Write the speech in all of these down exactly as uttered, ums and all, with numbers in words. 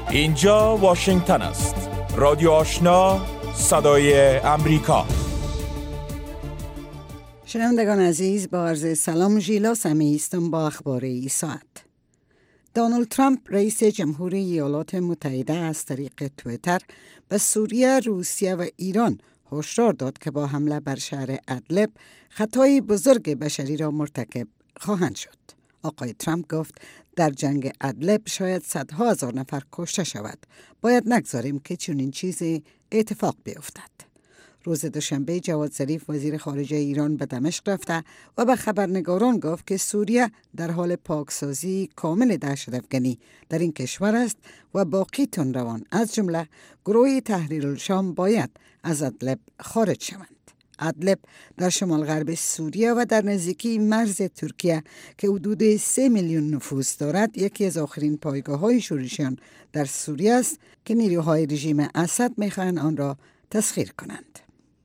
اینجا واشنگتن است. رادیو آشنا، صدای امریکا. شنوندگان عزیز، با عرض سلام، ژیلا سمی هستم با اخبار این ساعت. دونالد ترامپ رئیس جمهوری ایالات متحده از طریق توییتر به سوریه، روسیه و ایران هشدار داد که با حمله بر شهر ادلب خطای بزرگ بشری را مرتکب خواهند شد. آقای ترامپ گفت در جنگ ادلب شاید صدها هزار نفر کشته شود. باید نگذاریم که چنین چیزی اتفاق بیفتد. روز دوشنبه جواد ظریف وزیر خارجه ایران به دمشق رفته و به خبرنگاران گفت که سوریه در حال پاکسازی کامل دهشت‌افکنی در این کشور است و باقی تندروان از جمله گروه تحریر الشام باید از ادلب خارج شوند. ادلب در شمال غرب سوریه و در نزدیکی مرز ترکیه که حدود سه میلیون نفوس دارد، یکی از آخرین پایگاه‌های شورشیان در سوریه است که نیروهای رژیم اسد می‌خواهند آن را تسخیر کنند.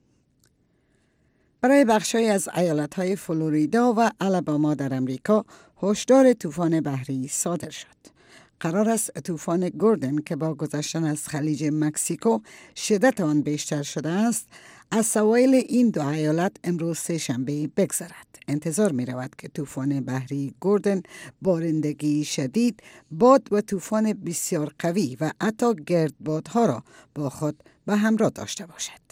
برای بخش‌های از ایالت‌های فلوریدا و آلاباما در امریکا هشدار طوفان بحری صادر شد. قرار است طوفان گوردن که با گذشتن از خلیج مکزیکو شدت آن بیشتر شده است، از سواحل این دو ایالت امروز سه شنبه بگذرد. انتظار می رود که طوفان بحری گوردن بارندگی شدید، باد و طوفان بسیار قوی و حتی گردبادها را با خود به همراه داشته باشد.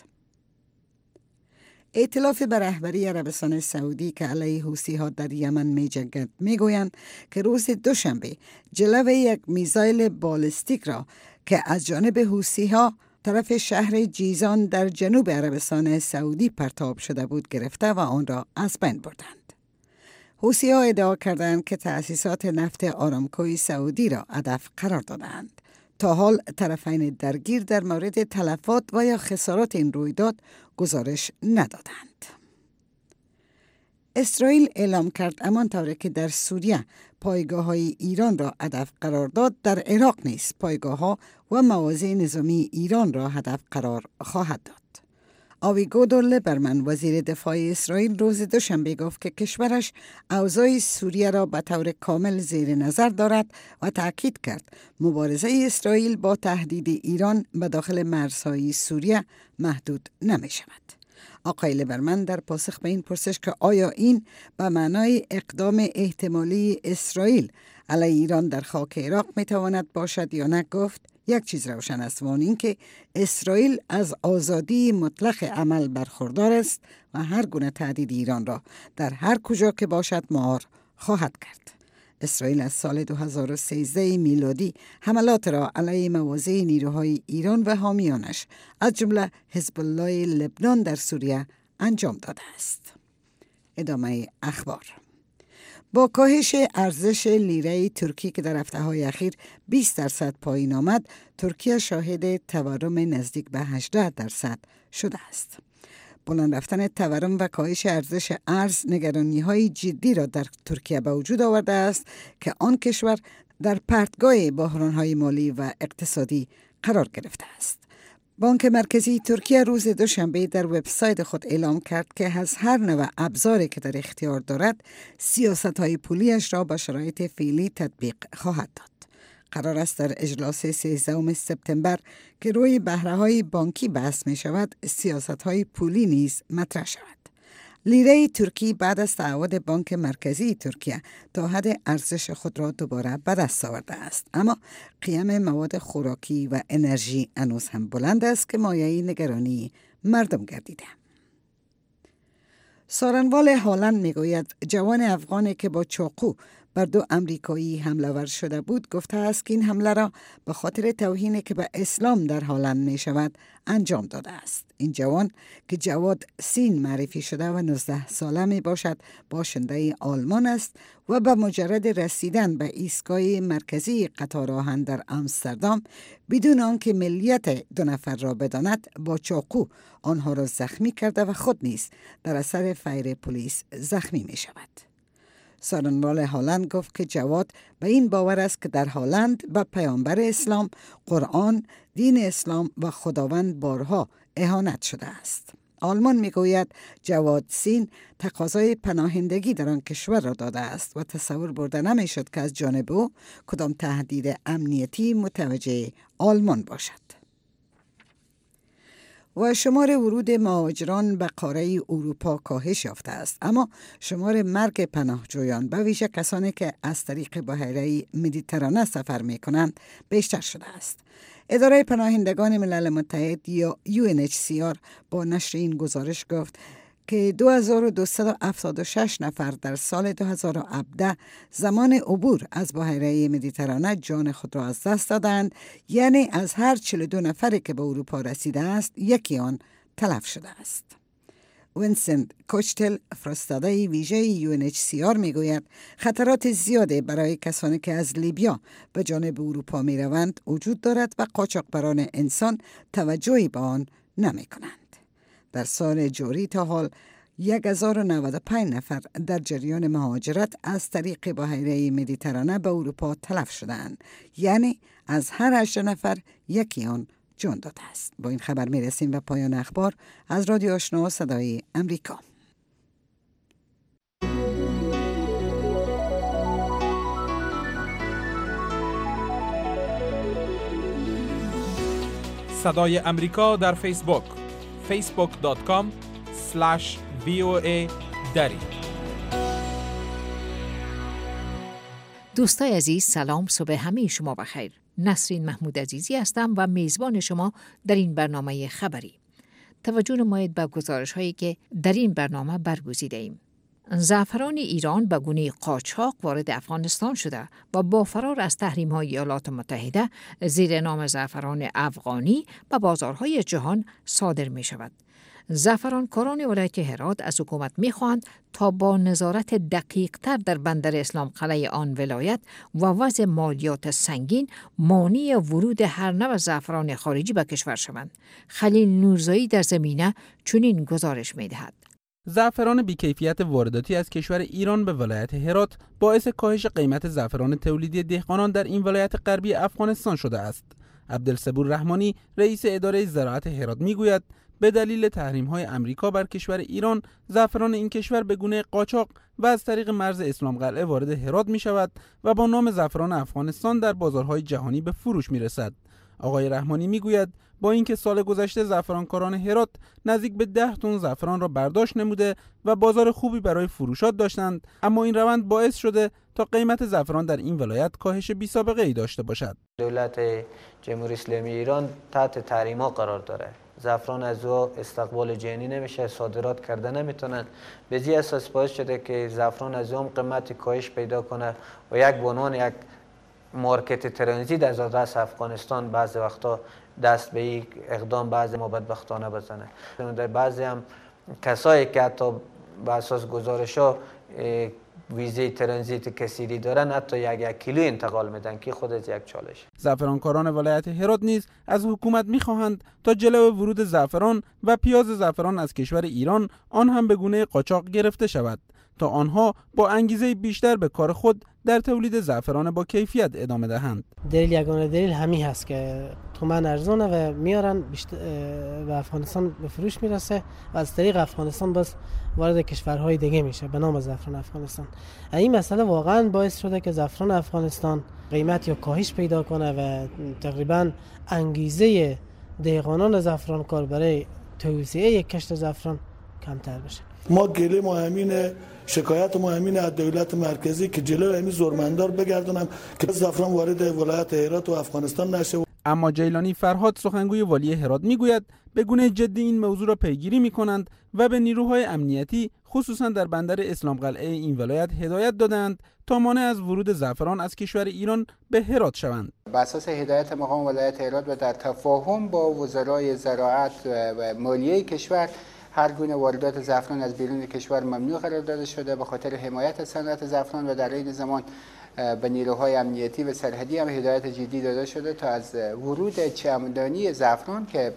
ائتلاف به رهبری عربستان سعودی که علیه حوثی‌ها در یمن می‌جنگد می‌گویند که روز دوشنبه جلو یک میزایل بالستیک را که از جانب حوثی‌ها طرف شهر جیزان در جنوب عربستان سعودی پرتاب شده بود گرفته و آن را از بین بردند. حوثی‌ها ادعا کردند که تأسیسات نفت آرامکوی سعودی را هدف قرار دادند. تا حال طرفین درگیر در مورد تلفات و یا خسارات این رویداد گزارش ندادند. اسرائیل اعلام کرد همان طوری که در سوریه پایگاه‌های ایران را هدف قرار داد، در عراق نیز پایگاه‌ها و مواضع نظامی ایران را هدف قرار خواهد داد. آویگودو لیبرمن وزیر دفاع اسرائیل روز دوشنبه گفت که کشورش اوضاع سوریه را به طور کامل زیر نظر دارد و تأکید کرد مبارزه اسرائیل با تهدید ایران به داخل مرزهای سوریه محدود نمی شود. آقای لیبرمن در پاسخ به این پرسش که آیا این به معنای اقدام احتمالی اسرائیل علیه ایران در خاک عراق می تواند باشد یا نه، گفت یک چیز روشن است و آن این که اسرائیل از آزادی مطلق عمل برخوردار است و هر گونه تهدید ایران را در هر کجا که باشد مهار خواهد کرد. اسرائیل از سال دو هزار و سیزده میلادی حملات را علیه مواضع نیروهای ایران و حامیانش از جمله حزب الله لبنان در سوریه انجام داده است. ادامه اخبار. با کاهش ارزش لیره ترکی که در هفته‌های اخیر بیست درصد پایین آمد، ترکیه شاهد تورم نزدیک به هجده درصد شده است. بلند رفتن تورم و کاهش ارزش ارز نگرانی‌های جدی را در ترکیه به وجود آورده است که آن کشور در پرتگاه بحران‌های مالی و اقتصادی قرار گرفته است. بانک مرکزی ترکیه روز دوشنبه در وبسایت خود اعلام کرد که از هر نوع ابزاری که در اختیار دارد، سیاست‌های پولیش را به شرایط فعلی تطبیق خواهد داد. قرار است در اجلاس سیزدهم سپتامبر که روی بهره‌های بانکی بحث می شود، سیاست‌های پولی نیز مطرح شود. لیره ترکی بعد از تعهد بانک مرکزی ترکیه تا حد ارزش خود را دوباره به دست آورده است، اما قیمت مواد خوراکی و انرژی هنوز هم بلند است که مایه نگرانی مردم گردیده. سارنوال هالند میگوید جوان افغانی که با چاقو بر دو امریکایی حمله ور شده بود گفته است که این حمله را به خاطر توهینی که به اسلام در هالند می شود انجام داده است. این جوان که جواد سین معرفی شده و نوزده ساله می باشد، باشنده آلمان است و به مجرد رسیدن به ایستگاه مرکزی قطار آهن در آمستردام بدون آنکه ملیت دو نفر را بداند با چاقو آنها را زخمی کرده و خود نیز در اثر فیر پلیس زخمی می شود. سارنوال هالند گفت که جواد به این باور است که در هالند به پیامبر اسلام، قرآن، دین اسلام و خداوند بارها اهانت شده است. آلمان میگوید جواد سین تقاضای پناهندگی در آن کشور را داده است و تصور برده نمیشد که از جانب او کدام تهدید امنیتی متوجه آلمان باشد. و شمار ورود مهاجران به قاره اروپا کاهش یافته است، اما شمار مرگ پناهجویان به ویژه کسانی که از طریق بحیره مدیترانه سفر می کنند بیشتر شده است. اداره پناهندگان ملل متحد یا یو ان اچ سی آر با نشر این گزارش گفت که دو هزار و دویست و هفتاد و شش نفر در سال دو هزار و هفده زمان عبور از بحیره مدیترانه جان خود را از دست دادند، یعنی از هر چهل و دو نفری که به اروپا رسیده است یکی آن تلف شده است. وینسنت کوچتل فرستاده ویژه یو ان اچ سی آر میگوید خطرات زیاده برای کسانی که از لیبیا به جانب اروپا می روند وجود دارد و قاچاقبران انسان توجهی به آن نمی کنند. در سال جاری تا حال هزار و نود و پنج نفر در جریان مهاجرت از طریق بحیره مدیترانه به اروپا تلف شدند، یعنی از هر هشت نفر یکی آن جان داده است. با این خبر می رسیم به پایان اخبار از رادیو آشنا صدای امریکا. صدای امریکا در فیسبوک فیسبوک دات کام اسلش وی او ای دری. دوستای عزیز، سلام، صبح همه شما بخیر. نسرین محمود عزیزی هستم و میزبان شما در این برنامه خبری. توجه نمایید به گزارش هایی که در این برنامه برگزیده ایم. زعفران ایران به گونه قاچاق وارد افغانستان شده و با فرار از تحریم های ایالات متحده زیر نام زعفران افغانی به بازارهای جهان صادر می شود. زعفرانکاران ولایت هرات از حکومت می خواهند تا با نظارت دقیق تر در بندر اسلام قلعه آن ولایت و وضع مالیات سنگین مانع ورود هر نوع زعفران خارجی به کشور شوند. خلیل نورزایی در زمینه چنین گزارش می دهد. زعفران بی‌کیفیت وارداتی از کشور ایران به ولایت هرات باعث کاهش قیمت زعفران تولیدی دهقانان در این ولایت غربی افغانستان شده است. عبدالصبور رحمانی رئیس اداره زراعت هرات میگوید به دلیل تحریم‌های آمریکا بر کشور ایران، زعفران این کشور به گونه قاچاق و از طریق مرز اسلام قلعه وارد هرات می‌شود و با نام زعفران افغانستان در بازارهای جهانی به فروش می‌رسد. آقای رحمانی میگوید با اینکه سال گذشته زعفرانکاران هرات نزدیک به ده تن زعفران را برداشت نموده و بازار خوبی برای فروشات داشتند، اما این روند باعث شده تا قیمت زعفران در این ولایت کاهش بی‌سابقه ای داشته باشد. دولت جمهوری اسلامی ایران تحت تحریم‌ها قرار داره. زعفران از او استقبال جهانی نمیشه، صادرات کرده نمیتونن. به این اساس باعث شده که زعفران از اون قیمت کاهش پیدا کنه و یک بنوان یک مارکت ترانزیت از دست افغانستان بعضی وقتا دست به یک اقدام بعضی ما بدبختانه بزنه. در بعضی هم کسایی که حتی به اساس گزارش‌ها ویزه ترانزیت کثیری دارن حتی یک یک کیلو انتقال میدن که خود از یک چالش. زعفرانکاران ولایت هرات نیز از حکومت میخواهند تا جلو ورود زعفران و پیاز زعفران از کشور ایران آن هم به گونه قاچاق گرفته شود تا آنها با انگیزه بیشتر به کار خود در تولید زعفران با کیفیت ادامه دهند. دلیل یگانه دلیل همین هست که تومن ارزونه و میارن به افغانستان به فروش میرسه و از طریق افغانستان بس وارد کشورهای دیگه میشه به نام زعفران افغانستان. این مسئله واقعا باعث شده که زعفران افغانستان قیمت یا کاهش پیدا کنه و تقریبا انگیزه دهقانان زعفران کار برای توسعه یک کشت زعفران کمتر بشه. ما گله ما همینه، شکایت ما همینه از دولت مرکزی که جلو همین زورمندار بگردونم که زعفران وارد ولایت هرات و افغانستان نشه. اما جیلانی فرهاد سخنگوی والی هرات میگوید به گونه جدی این موضوع را پیگیری میکنند و به نیروهای امنیتی خصوصا در بندر اسلام قلعه این ولایت هدایت دادند تا مانع از ورود زعفران از کشور ایران به هرات شوند. بر اساس هدایت مقام ولایت هرات و در تفاهم با وزرای زراعت و مالیه کشور هر گونه واردات زعفران از بیرون کشور ممنوع قرار داده شده به خاطر حمایت صنعت زعفران و در این زمان به نیروهای امنیتی و سرحدی هم هدایت جدی داده شده تا از ورود چمدانی زعفران که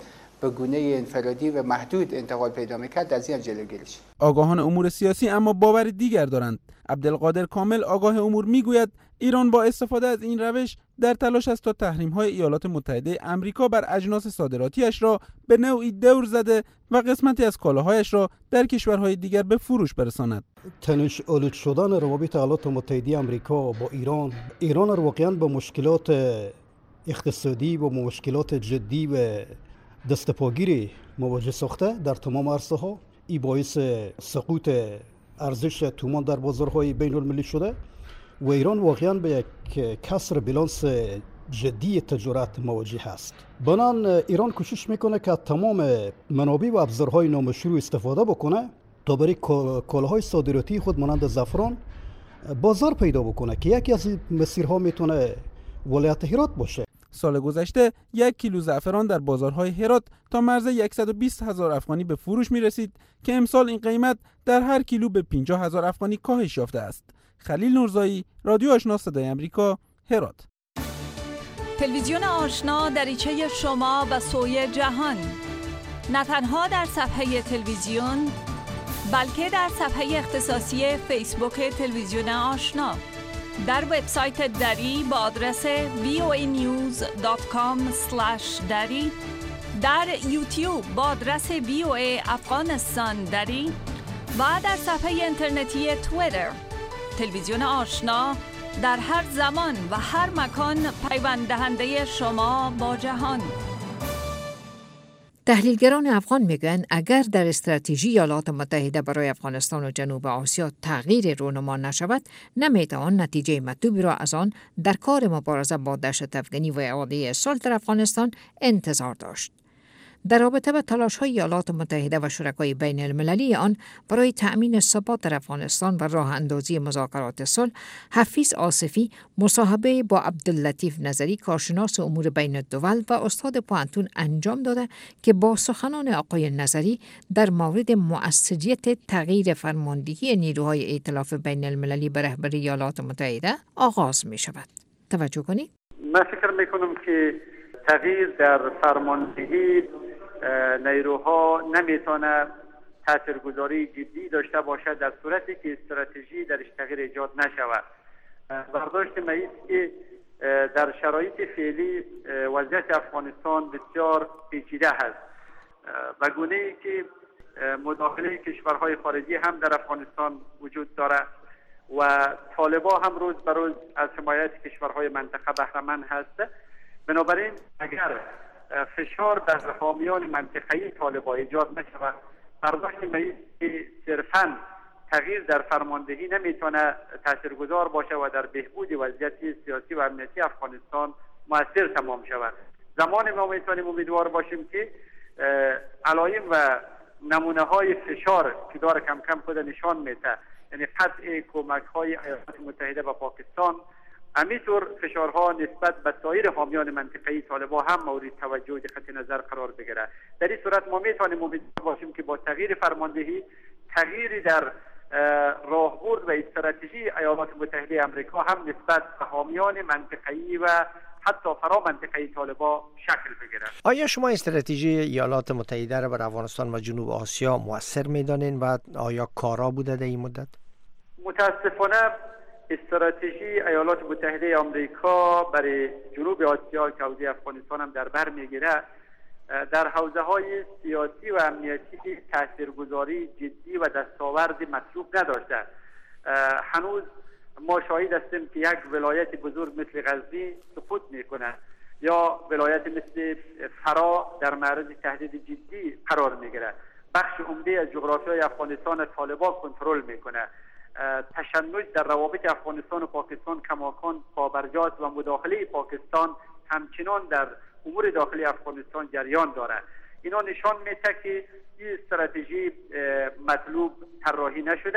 به گونه انفرادی و محدود انتقال پیدا میکرد از این جلوگیری شد. آگاهان امور سیاسی اما باور دیگر دارند. عبدالقادر کامل آگاه امور میگوید ایران با استفاده از این روش در تلاش است تا تحریم‌های ایالات متحده آمریکا بر اجناس صادراتیش را به نوعی دور زده و قسمتی از کالاهایش را در کشورهای دیگر به فروش برساند. تنش آلود شدن روابط ایالات متحده آمریکا با ایران ایران را واقعاً به مشکلات اقتصادی و مشکلات جدی و دستپاگیری مواجه ساخته در تمام عرصه‌ها. این باعث سقوط ارزش تومان در بازارهای بین المللی شده و ایران واقعاً به یک کسر بالانس جدی تجارت مواجه است. بنان ایران کوشش میکنه که تمام منابع و ابزارهای نامشروع استفاده بکنه تا برای کالاهای صادراتی خود مانند زعفران بازار پیدا بکنه که یکی از مسیرها میتونه ولایت هرات باشه. سال گذشته یک کیلو زعفران در بازارهای هرات تا مرز صد و بیست هزار افغانی به فروش می رسید که امسال این قیمت در هر کیلو به پنجاه هزار افغانی کاهش یافته است. خلیل نورزایی، رادیو آشنا صدای آمریکا، هرات. تلویزیون آشنا دریچه شما و سوی جهان، نه تنها در صفحه تلویزیون بلکه در صفحه اختصاصی فیسبوک تلویزیون آشنا، در وبسایت دری با آدرس وی او ای نیوز دات کام اسلش دری، در یوتیوب با آدرس وی او ای افغانستان دری و در صفحه اینترنتی توییتر. تلویزیون آشنا در هر زمان و هر مکان پیوند دهنده شما با جهان. تحلیلگران افغان میگن اگر در استراتژی ایالات متحده برای افغانستان و جنوب آسیا تغییر رونما نشود، نمیتوان نتیجه مطلوبی را از آن در کار مبارزه با دهشت افغانی و اعاده صلح در افغانستان انتظار داشت. در رابطه با تلاش‌های ایالات متحده و شرکای بین المللی آن برای تأمین ثبات در افغانستان و راه اندازی مذاکرات صلح، حفیظ آصفی مصاحبه با عبداللطیف نظری کارشناس امور بین الدول و استاد پوهنتون انجام داده که با سخنان آقای نظری در مورد مؤثریت تغییر فرماندهی نیروهای ائتلاف بین المللی به رهبری ایالات متحده آغاز می شود. توجه کنید. من فکر می کنم که تغییر در فرماندهی نیروها نمیتونه تاثیرگذاری جدی داشته باشد در صورتی که استراتژی درش تغییر ایجاد نشود. برداشت ما است که در شرایط فعلی وضعیت افغانستان بسیار پیچیده است و گونه‌ای که مداخله کشورهای خارجی هم در افغانستان وجود دارد و طالبان هم روز به روز از حمایت کشورهای منطقه بهره مند هست. بنابراین اگر فشار در حامیان منطقه‌ای طالبان ایجاد نشود، برداشت ما است که صرفاً تغییر در فرماندهی نمیتونه تاثیرگذار باشه و در بهبود وضعیت سیاسی و امنیتی افغانستان مؤثر تمام شود. زمانی ما میتونیم امیدوار باشیم که علائم و نمونه های فشار که داره کم کم خود نشان میده، یعنی قطع کمک های ایالات متحده و پاکستان، همینطور فشارها نسبت به سایر حامیان منطقه‌ای طالبان هم مورد توجه و دقت نظر قرار بگیره. در این صورت ما میتونیم امیدوار باشیم که با تغییر فرماندهی، تغییری در راهبرد و استراتژی ایالات متحده آمریکا هم نسبت به حامیان منطقه‌ای و حتی فرا منطقه‌ای طالبان شکل بگیرد. آیا شما استراتژی ایالات متحده را بر افغانستان و جنوب آسیا مؤثر می‌دانید و آیا کارا بوده در این مدت؟ متاسفانه استراتژی ایالات متحده آمریکا برای جنوب آسیا که حوزه افغانستان هم در بر میگیره، در حوزه‌های سیاسی و امنیتی تاثیرگذاری جدی و دستاورد مطلوب نداشته. هنوز ما شاهد هستیم که یک ولایت بزرگ مثل غزنی سقوط میکنه یا ولایت مثل فرا در معرض تهدید جدی قرار میگیره. بخش عمده از جغرافیای افغانستان طالبان کنترل میکنه. تشنج در روابط افغانستان و پاکستان کماکان پابرجاست و مداخله پاکستان همچنان در امور داخلی افغانستان جریان داره. اینا نشان میده که این استراتژی مطلوب طراحی نشده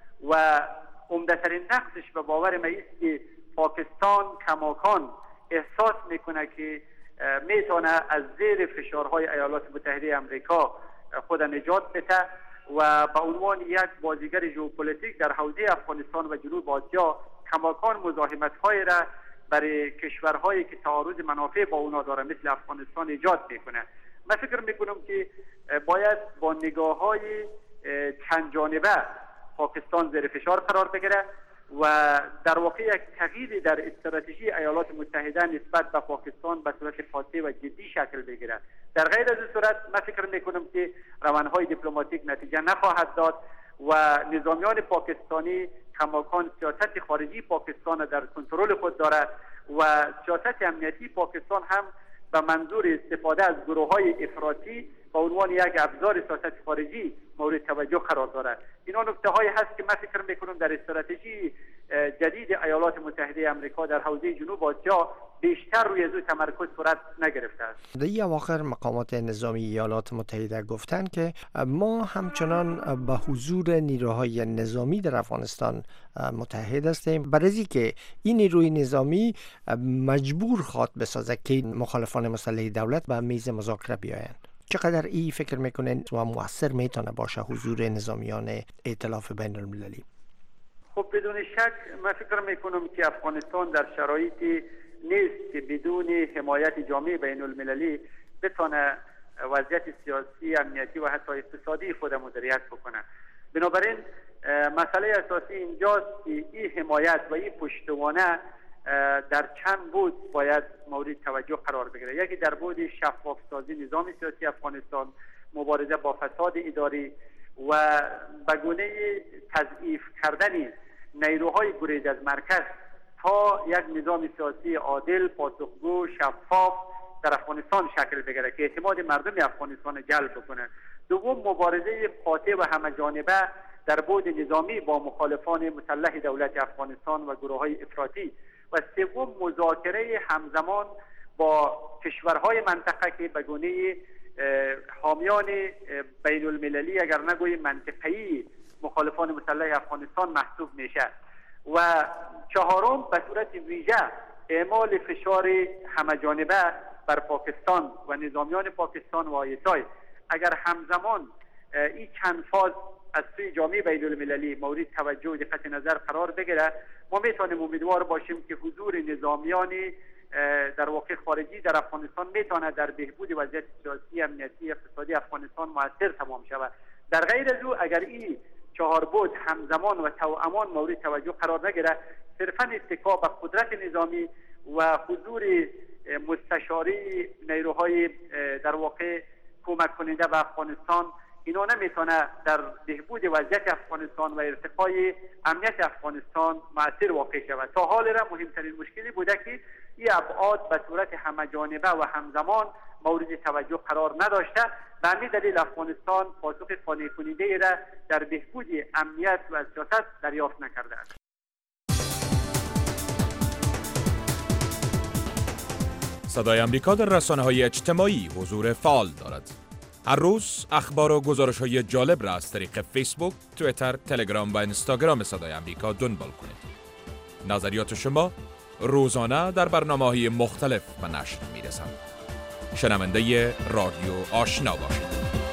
و عمده‌ترین نقصش به باور ما است که پاکستان کماکان احساس میکنه که میتونه از زیر فشارهای ایالات متحده آمریکا خود نجات بده و به عنوان یک بازیگر ژئوپلیتیک در حوزه افغانستان و جنوب آسیا کماکان مزاحمت‌های را برای کشورهایی که تعارض منافع با اونا داره مثل افغانستان ایجاد میکنه. من فکر میکنم که باید با نگاه های چند جانبه پاکستان زیر فشار قرار بگیره و در واقع یک تغییری در استراتژی ایالات متحده نسبت به پاکستان به صورت قاطع و جدی شکل بگیره. در غیر از این صورت من فکر میکنم که روندهای دیپلماتیک نتیجه نخواهد داد و نظامیان پاکستانی کماکان سیاست خارجی پاکستان در کنترل خود دارد و سیاست امنیتی پاکستان هم به منظور استفاده از گروه‌های افراطی به عنوان یک ابزار سیاست خارجی مورد توجه قرار دارد. اینا نکته‌هایی هست که من فکر می‌کنم در استراتژی جدید ایالات متحده آمریکا در حوزه جنوب آسیا بیشتر روی از تمرکز صورت نگرفته است. در این اواخر مقامات نظامی ایالات متحده گفتند که ما همچنان به حضور نیروهای نظامی در افغانستان متحد هستیم، برای که این نیروی نظامی مجبور خواد بسازد که مخالفان مسلح دولت به میز مذاکره بیایند. چقدر این فکر میکنین و مؤثر میتونه باشه حضور نظامیان ائتلاف بین المللی؟ خب بدون شک من فکر میکنم که افغانستان در شرایطی نیست که بدون حمایت جامعه بین المللی بتونه وضعیت سیاسی، امنیتی و حتی اقتصادی خود مدیریت بکنه. بنابراین مسئله اساسی اینجاست که این حمایت و این پشتوانه در چند بود باید مورد توجه قرار بگیره. یکی در بود شفاف سازی نظام سیاسی افغانستان، مبارزه با فساد اداری و به گونه تضعیف کردن نیروهای گریز از مرکز تا یک نظام سیاسی عادل، پاسخگو، شفاف در افغانستان شکل بگیره که اعتماد مردم افغانستان جلب بکنه. دوم مبارزه قاطع و همه‌جانبه در بود نظامی با مخالفان مسلح دولت افغانستان و گروه‌های افراطی و سوم مذاکره همزمان با کشورهای منطقه که به گونه حامیان بین المللی اگر نگوییم منطقه‌ای مخالفان مسلح افغانستان محسوب میشه و چهارم به صورت ویژه اعمال فشار همه‌جانبه بر پاکستان و نظامیان پاکستان و آیسای. اگر همزمان این چند فاز از سوی جامعه بین المللی مورد توجه و دقت نظر قرار بگیره، ما میتونیم امیدوار باشیم که حضور نظامیان در واقع خارجی در افغانستان میتونه در بهبود وضعیت سیاسی، امنیتی، اقتصادی افغانستان مؤثر تمام شود. در غیر از او اگر این چهار بود همزمان و توامان مورد توجه قرار نگیره، صرفا اتکا به قدرت نظامی و حضور مستشاری نیروهای در واقع کمک کننده به افغانستان اینا نمیتونه در بهبود وضعیت افغانستان و ارتقای امنیت افغانستان مؤثر واقع شود. تا حال را مهمترین مشکلی بوده که این ابعاد به صورت همه‌جانبه و همزمان مورد توجه قرار نداشته. به همین دلیل افغانستان پاسخ قانع کننده را در بهبود امنیت و سیاست دریافت نکرده است. صدای آمریکا در رسانه‌های اجتماعی حضور فعال دارد. هر روز اخبار و گزارش‌های جالب را از طریق فیسبوک، توییتر، تلگرام و اینستاگرام صدای آمریکا دنبال کنید. نظریات شما روزانه در برنامه‌های مختلف به نشر می‌رسند. شنونده رادیو آشنا باشید.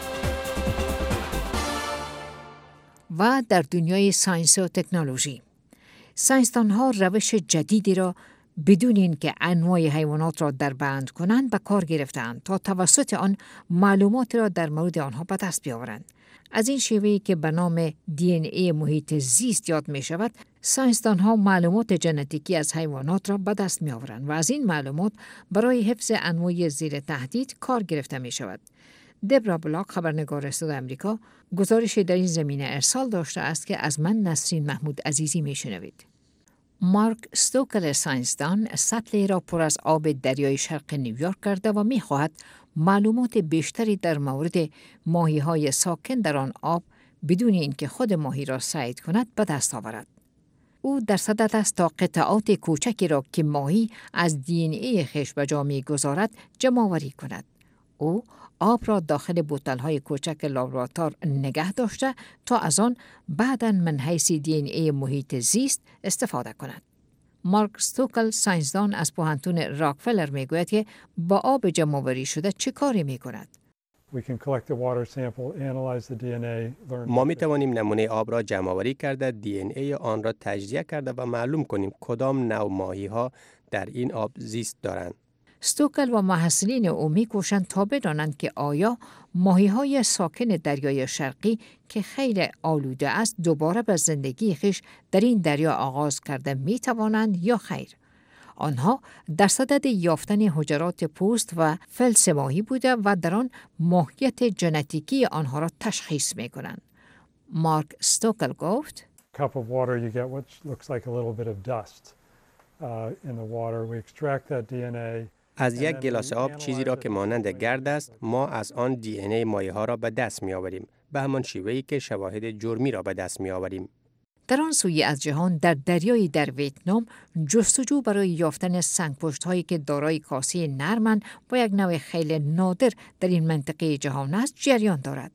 و در دنیای ساینس و تکنولوژی، ساینسدان‌ها روش جدیدی را بدون اینکه انواع حیوانات را در بند کنند به کار گرفتند تا توسط آن معلومات را در مورد آنها به دست بیاورند. از این شیوهی که به نام دی ان ای محیط زیست یاد می شود، ساینسدان‌ها معلومات ژنتیکی از حیوانات را به دست می آورند و از این معلومات برای حفظ انواع زیر تهدید کار گرفته می شود. دبرا بلاک، خبرنگار صدای آمریکا، گزارشی در این زمینه ارسال داشته است که از من نسرین محمود عزیزی می شنوید. مارک ستوکل ساینسدان سطلی را پر از آب دریای شرق نیویورک کرده و می خواهد معلومات بیشتری در مورد ماهی‌های ساکن در آن آب بدون اینکه خود ماهی را صید کند به دست آورد. او در صدد است تا قطعات کوچکی را که ماهی از دی ان ای خویش به جا می‌گذارد جمع آوری کند. او آب را داخل بوتل‌های کوچک لابراتوار نگه داشته تا از آن بعداً من حیث دی ان ای محیط زیست استفاده کند. مارک ستوکل ساینسدان از پوهنتون راکفلر میگوید که با آب جمع آوری شده چه کاری میکند؟ ما می توانیم نمونه آب را جمع آوری کرده، دی ان ای آن را تجزیه کرده و معلوم کنیم کدام نوع ماهی ها در این آب زیست دارند. ستوکل و محصلین او می‌کوشند تا بدانند که آیا ماهی‌های ساکن دریای شرقی که خیلی آلوده است دوباره به زندگی خویش در این دریا آغاز کرده می‌توانند یا خیر. آنها در صدد یافتن حجرات پوست و فلس ماهی بوده و در آن ماهیت ژنتیکی آنها را تشخیص می‌کنند. مارک ستوکل گفت: cup of water you get what looks like a little bit of dust uh, in the water. We extract that دی ان ای. از یک گلاس آب چیزی را که مانند گرد است ما از آن دی ان ای مایع ها را به دست می آوریم به همان شیوهی که شواهد جرمی را به دست می آوریم. در آن سوی از جهان در دریای در ویتنام جستجو برای یافتن سنگپشت هایی که دارای کاسه نرمن با یک نوع خیلی نادر در این منطقه جهان است جریان دارد.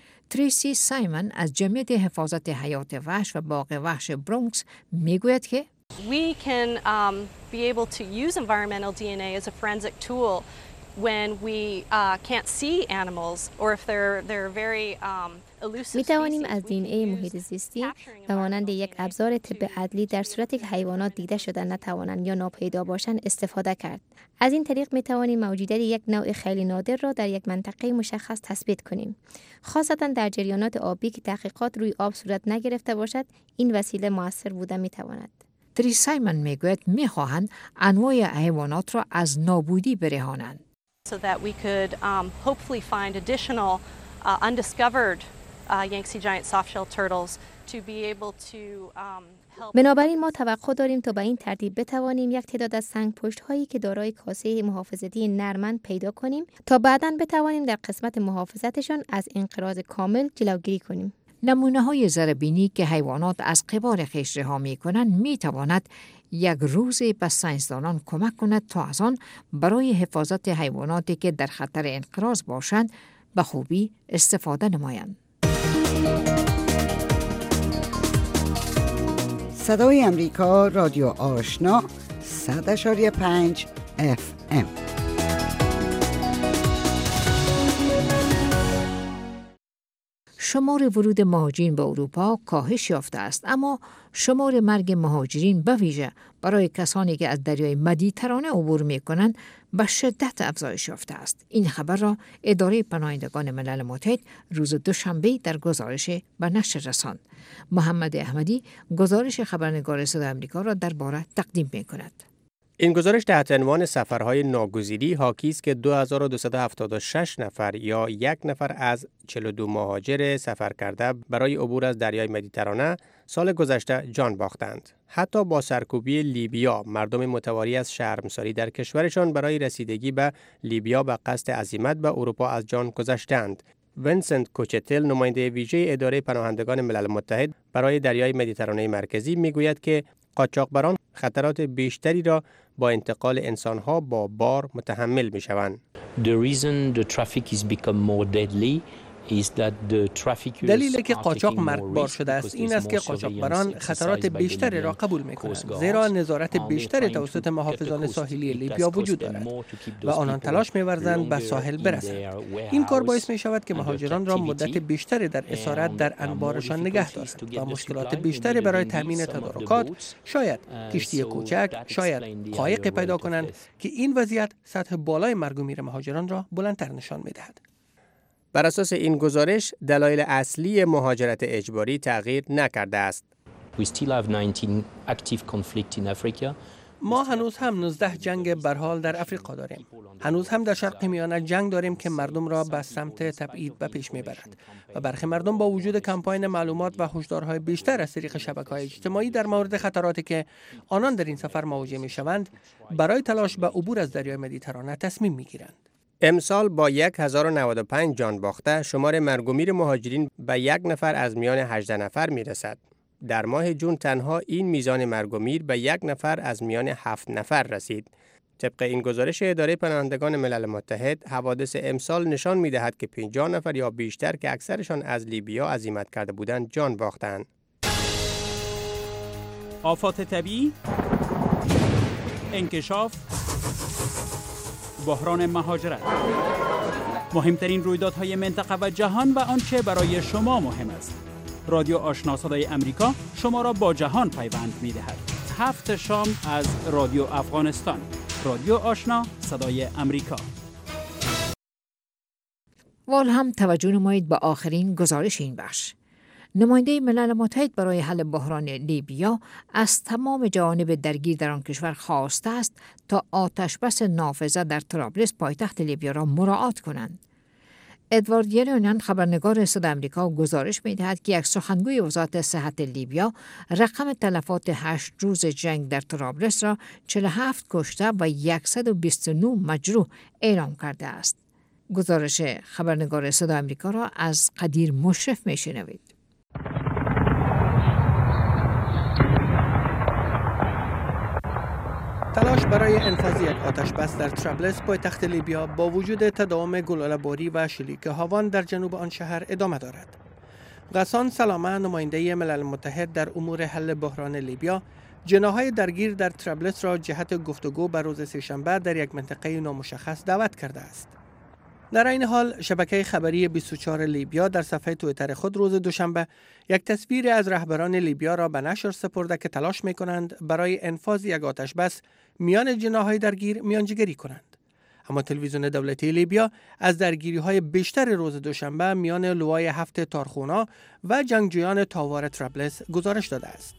تریسی سایمن از جمعیت حفاظت حیات وحش و باغ وحش برونکس میگوید که We can um, be able to use environmental دی ان ای as a forensic tool when we uh, can't see animals or if they're they're very um, elusive. می توانیم از دی ان ای محیط زیستی و مانند یک ابزار طب عدلی در صورتی که حیوانات دیده شدن نتوانند یا ناپیدا باشند استفاده کرد. از این طریق می توانیم موجودیت یک نوع خیلی نادر را در یک منطقه مشخص تثبیت کنیم. خاصتا در جریانات آبی که تحقیقات روی آب صورت نگرفته باشد این وسیله موثر بوده می تواند. تری سایمن میگوید میخواهند انواع حیوانات را از نابودی برهانند. So that we could um, hopefully find additional uh, undiscovered uh, Yangtze giant softshell turtles to be able to um, help. بنابراین ما توقع داریم تا به این ترتیب بتوانیم یک تعداد از سنگپشت هایی که دارای کاسه محافظتی نرمن پیدا کنیم تا بعداً بتوانیم در قسمت محافظتشان از انقراض کامل جلوگیری کنیم. نمونه های ذره‌بینی که حیوانات از قبار خویش رها می‌کنند می‌تواند یک روزی به ساینسدانان کمک کند تا از آن برای حفاظت حیواناتی که در خطر انقراض باشند به خوبی استفاده نمایند. صدای امریکا رادیو آشنا صد و پنج اف ام. شمار ورود مهاجرین به اروپا کاهش یافته است، اما شمار مرگ مهاجرین به ویژه برای کسانی که از دریای مدیترانه عبور می‌کنند به شدت افزایش یافته است. این خبر را اداره پناهندگان ملل متحد روز دوشنبه در گزارش به نشر رساند. محمد احمدی گزارش خبرنگار صدای آمریکا را درباره تقدیم می‌کند. این گزارش تحت عنوان سفرهای ناگزیری حاکی است که دو هزار و دویست و هفتاد و شش نفر یا یک نفر از چهل و دو مهاجر سفر کرده برای عبور از دریای مدیترانه سال گذشته جان باختند. حتی با سرکوبی لیبیا مردم متواری از شرمساری در کشورشان برای رسیدگی به لیبیا به قصد عزیمت به اروپا از جان گذشتند. ونسنت کوچتل نماینده ویژه اداره پناهندگان ملل متحد برای دریای مدیترانه مرکزی میگوید که قاچاقبران خطرات بیشتری را با انتقال انسانها با بار متحمل میشوند. The reason the traffic is become more deadly دلیلی که قاچاق مرگبار شده است این است که قاچاقبران خطرات بیشتری را قبول می‌کنند، زیرا نظارت بیشتری توسط محافظان ساحلی لیبیا وجود دارد و آنان تلاش می‌ورزند به ساحل برسند. این کار باعث می‌شود که مهاجران را مدت بیشتری در اسارت در انبارشان نگه دارند و مشکلات بیشتری برای تامین تدارکات، شاید کشتی کوچک، شاید قایق پیدا کنند که این وضعیت سطح بالای مرگ و میر مهاجران را بلندتر نشان می‌دهد. بر اساس این گزارش دلایل اصلی مهاجرت اجباری تغییر نکرده است. We still have nineteen active conflict in Africa. ما هنوز هم نوزده جنگ برحال در افریقا داریم. هنوز هم در شرق میانه جنگ داریم که مردم را به سمت تبعید به پیش میبرد و برخی مردم با وجود کمپاین معلومات و هشدارهای بیشتر از طریق شبکه‌های اجتماعی در مورد خطراتی که آنان در این سفر مواجه میشوند برای تلاش به عبور از دریای مدیترانه تصمیم میگیرند. امسال با هزار و نود و پنج جان باخته شمار مرگ و میر مهاجرین به یک نفر از میان هجده نفر میرسد. در ماه جون تنها این میزان مرگ و میر به یک نفر از میان هفت نفر رسید. طبق این گزارش اداره پناهندگان ملل متحد حوادث امسال نشان میدهد که پنجاه نفر یا بیشتر که اکثرشان از لیبیا عزیمت کرده بودند جان باختند. آفات طبیعی، انکشاف، بحران مهاجرت، مهمترین رویدادهای منطقه و جهان و آنچه برای شما مهم است. رادیو آشنا صدای امریکا شما را با جهان پیوند می‌دهد. هفت شام از رادیو افغانستان. رادیو آشنا صدای امریکا. وال هم توجه نمایید به آخرین گزارش این بخش. نماینده ملل متحد برای حل بحران لیبیا از تمام جوانب درگیر در آن کشور خواسته است تا آتشبس نافذه در طرابلس پایتخت لیبیا را مراعات کنند. ادوارد یلونان خبرنگار صدای آمریکا گزارش می‌دهد که یک سخنگوی وزارت صحت لیبیا رقم تلفات هشت روز جنگ در طرابلس را چهل و هفت کشته و صد و بیست و نه مجروح اعلام کرده است. گزارش خبرنگار صدای آمریکا را از قدیر مشرف می‌شنوید. تلاش برای انفاذ یک آتشبس در طرابلس پایتخت لیبیا با وجود تداوم گلوله‌باری و شلیک هاوان در جنوب آن شهر ادامه دارد. غسان سلامه، نماینده ملل متحد در امور حل بحران لیبیا، جناح‌های درگیر در طرابلس را جهت گفتگو بر روز سه‌شنبه در یک منطقه نامشخص دعوت کرده است. در این حال شبکه خبری بیست و چهار لیبیا در صفحه توییتر خود روز دوشنبه یک تصویر از رهبران لیبیا را به نشر سپرده که تلاش می‌کنند برای انفاذ یک آتشبس میان جناح‌های درگیر میانجیگری کنند. اما تلویزیون دولتی لیبیا از درگیری‌های بیشتر روز دوشنبه میان لوای هفت تارخونا و جنگجویان تاوار طرابلس گزارش داده است.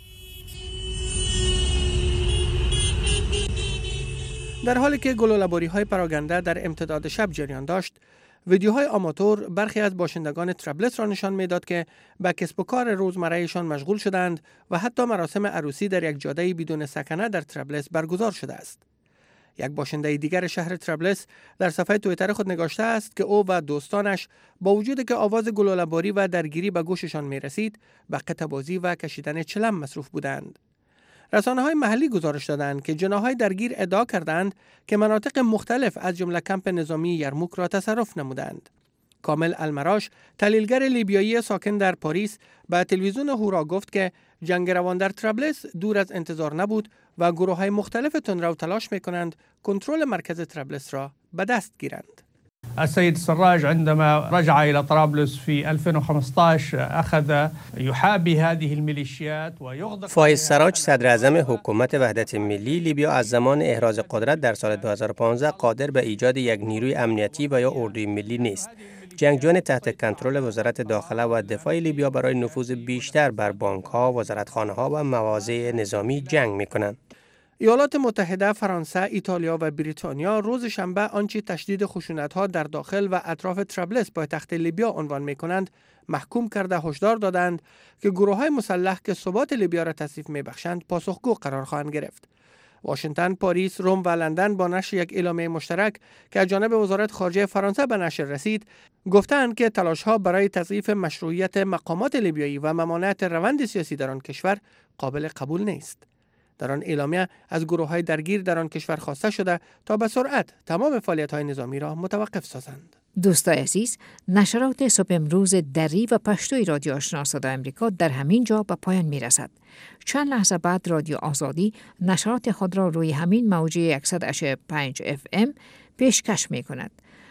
در حالی که گلوله‌باری‌های پراگنده در امتداد شب جریان داشت، ویدیوهای آماتور برخی از باشندگان طرابلس را نشان می‌داد که به کسب و کار روزمره‌ایشان مشغول شدند و حتی مراسم عروسی در یک جاده بدون سکنه در طرابلس برگزار شده است. یک باشنده دیگر شهر طرابلس در صفحه توییتر خود نگاشته است که او و دوستانش با وجود که آواز گلوله‌باری و درگیری به گوششان می‌رسید، به قطعه‌بازی و کشیدن چلم مصروف بودند. رسانه‌های محلی گزارش دادند که جناح‌های درگیر ادعا کردند که مناطق مختلف از جمله کمپ نظامی یرموک را تصرف نمودند. کامل المراش، تحلیلگر لیبیایی ساکن در پاریس، به تلویزیون هورا گفت که جنگ روان در طرابلس دور از انتظار نبود و گروه‌های مختلف تندرو تلاش می‌کنند کنترل مرکز طرابلس را به دست گیرند. السيد سراج عندما رجع إلى طرابلس في ألفين وخمسة عشر أخذ يحابي هذه الميليشيات ويغدق. فایز سراج صدر اعظم حکومت وحدت ملی لیبیا از زمان احراز قدرت در سال دو هزار و پانزده قادر به ایجاد یک نیروی امنیتی و یا اردوی ملی نیست. جنگجویان تحت کنترل وزارت داخله و دفاع لیبیا برای نفوذ بیشتر بر بانک‌ها، وزارتخانه‌ها و مواضع نظامی جنگ می‌کنند. ایالات متحده، فرانسه، ایتالیا و بریتانیا روز شنبه آنچه تشدید خشونت‌ها در داخل و اطراف طرابلس پایتخت لیبیا عنوان می‌کنند محکوم کرده هشدار دادند که گروه‌های مسلح که ثبات لیبیا را تضعیف می‌بخشند پاسخگو قرار خواهند گرفت. واشنگتن، پاریس، روم و لندن با نشر یک اعلامیه مشترک که از جانب وزارت خارجه فرانسه به نشر رسید، گفتند که تلاش‌ها برای تضعیف مشروعیت مقامات لیبیایی و ممانعت روند سیاسی در آن کشور قابل قبول نیست. در آن اعلامیه از گروه‌های درگیر در آن کشور خواسته شده تا به سرعت تمام فعالیت‌های نظامی را متوقف سازند. دوستان عزیز، نشرات صبح امروز دری و پشتوی رادیو آشنا صدای امریکا در همین جا به پایان می‌رسد. چند لحظه بعد رادیو آزادی نشرات خود را روی همین موجه صد و پنج اف ام پیشکش می‌کند.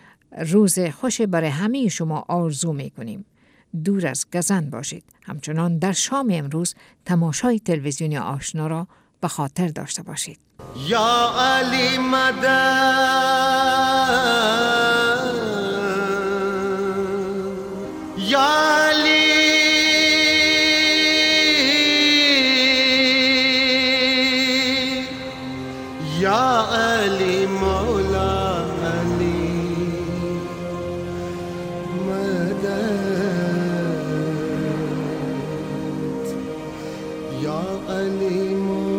روز خوش برای همه شما آرزو می‌کنیم. دور از گزند باشید. همچنان در شام امروز تماشای تلویزیون آشنا را به خاطر داشته باشید. یا علی مدد، یا علی، یا علی مولا علی مدد، یا علی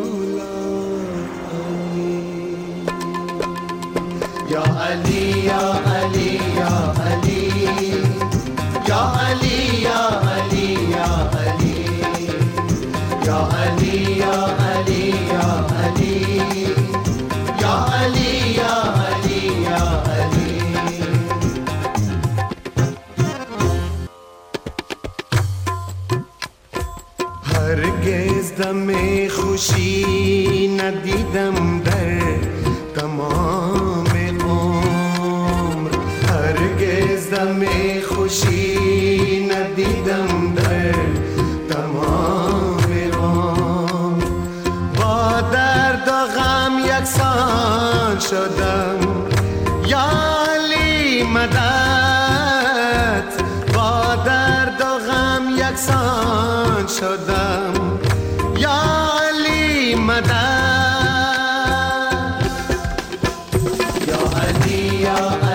یا علی یا علی یا علی یا علی یا علی یا علی یا علی یا علی یا علی یا علی یا علی یا علی. هرگز دم خوشی ندیدم در تمام شدم یا علی مدد با درد و غم یکسان شدم یا علی مدد یا علی یا